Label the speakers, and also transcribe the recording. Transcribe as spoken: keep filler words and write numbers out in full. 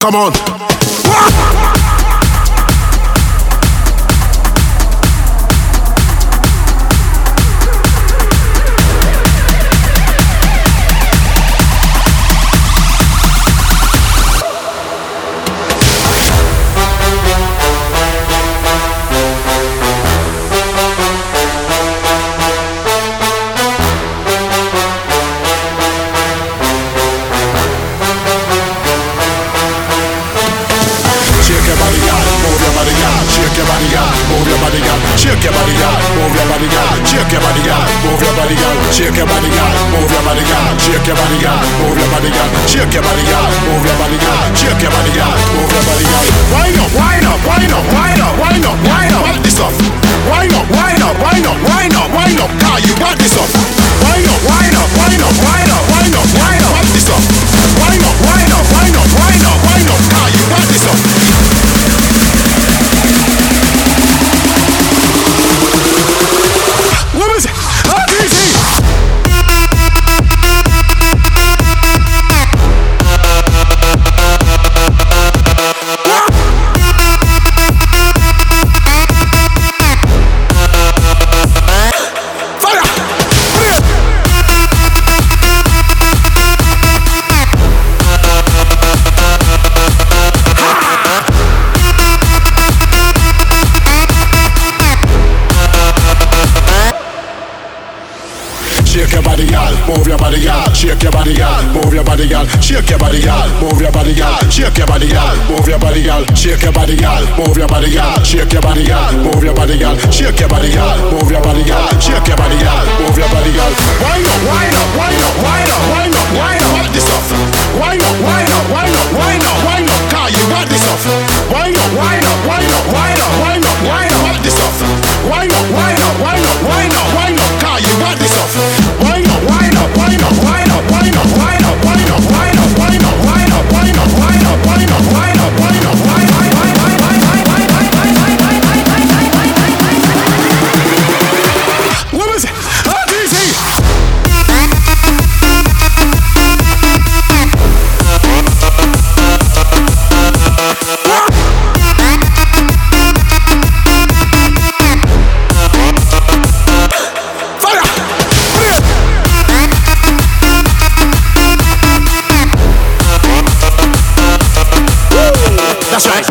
Speaker 1: Come on.
Speaker 2: Shake your body, girl, move your body, girl. Shake your body, girl, move your body, girl. Shake your body, girl, move your body, girl. Shake your body, girl, move your body, girl. Shake your body, girl, move your body, girl. Shake your body, girl, move your body, girl. Wind up, wind up, wind up, wind up, wind up, wind up. Wind this up. Wind up, wind up, wind up, wind up, wind up. Car, you got this up. Wind up, wind up, wind up, wind up, wind up, wind up. Wind this up. Wind up, wind up, wind up, wind up, wind up. Car, you got this up. What is it? How easy? Shake your body, girl, move your body, girl. Shake your body, girl, move your body, girl. Shake your body, girl, move your body, girl. Shake your body, girl, move your body, girl. Shake your body, girl, move your body, girl. Shake your body, girl, move your body, girl. Shake your body, girl, move your body, girl. Shake your body, girl, move your body, girl. Wind up, wind up, wind up, wind up, wind up, wind up. What this off? Wind up, wind up, wind up, wind up, wind up. Car, you got this off. Wind up, wind up, wind up, wind up, wind up, wind up. What this off? Wind up, wind up, wind up, wind up, wind up. Car, you got this off. Wind up, wind up, wind up, wind up, wind up, wind up, wind up, wind up, wind up, wind up, wind up, wind up, wind up, wind up, wind up, wind up, what was it? How easy? That's right.